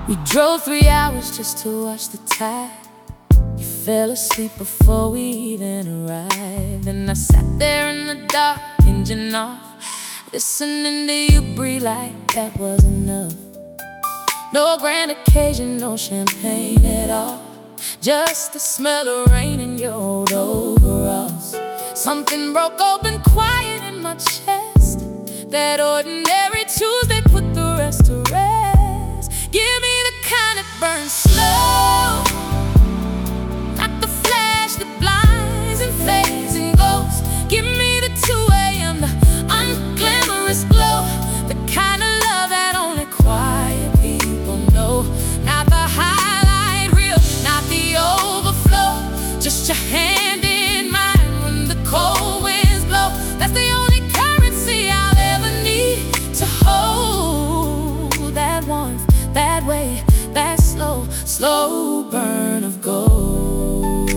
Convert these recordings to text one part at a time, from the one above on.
We drove 3 hours just to watch the tide. You fell asleep before we even arrived, and I sat there in the dark, engine off, listening to you breathe like that was enough. No grand occasion, no champagne at all, just the smell of rain in your old overalls. Something broke open quiet in my chest. That ordinary Tuesday put the rest to rest. Give me the kind that burns slow, not the flash that blinds and fades and goes. Give me the 2 a.m., the unglamorous glow, the kind of love that only quiet people know. Not the highlight reel, not the overflow, just your hand in mine when the cold winds blow. That's the only currency I'll ever need to hold that warmth, that way, that slow, slow burn of gold.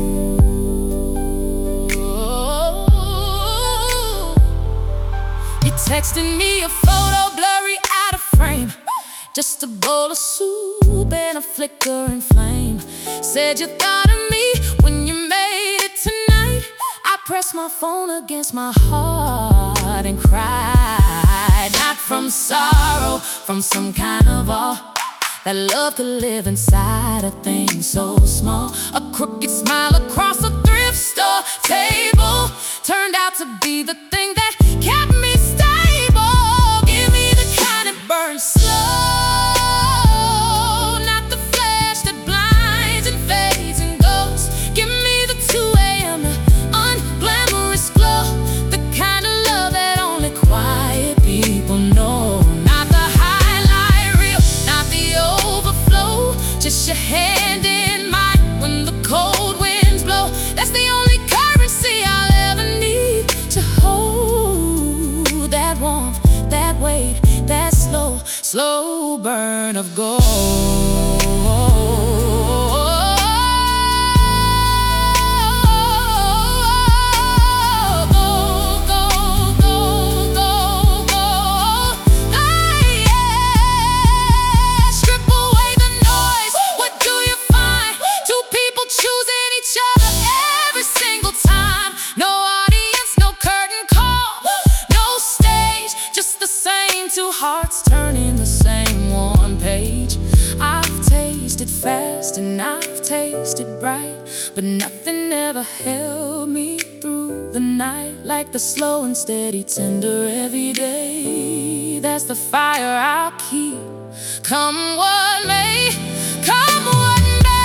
You texted me a photo blurry out of frame, just a bowl of soup and a flickering flame. Said you thought of me when you made it tonight. I pressed my phone against my heart and cried. Not from sorrow, from some kind of awe, that love could live inside a thing so small. A crooked smile across a thrift store table turned out to be the thing that kept me stable. Give me the kind that burns slow, not the flash that blinds and fades and goes. Give me the 2 a.m., the unglamorous glow, the kind of love that only quiet people know. Not the highlight reel, not the overflow, just your hand in mine when the cold winds blow. That's the only currency I'll ever need to hold that warmth, that weight, that slow, slow burn of gold. Two hearts turning the same one page. I've tasted fast and I've tasted bright, but nothing ever held me through the night like the slow and steady tender every day. That's the fire I'll keep, come what may, come what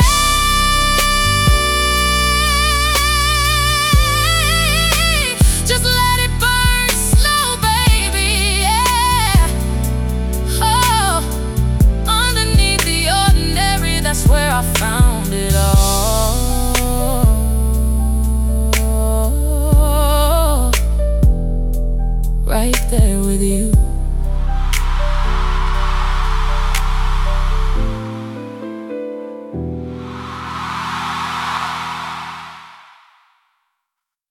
may. Just let it burn slow, baby, yeah. Oh, underneath the ordinary, that's where I found it all. Right there with you.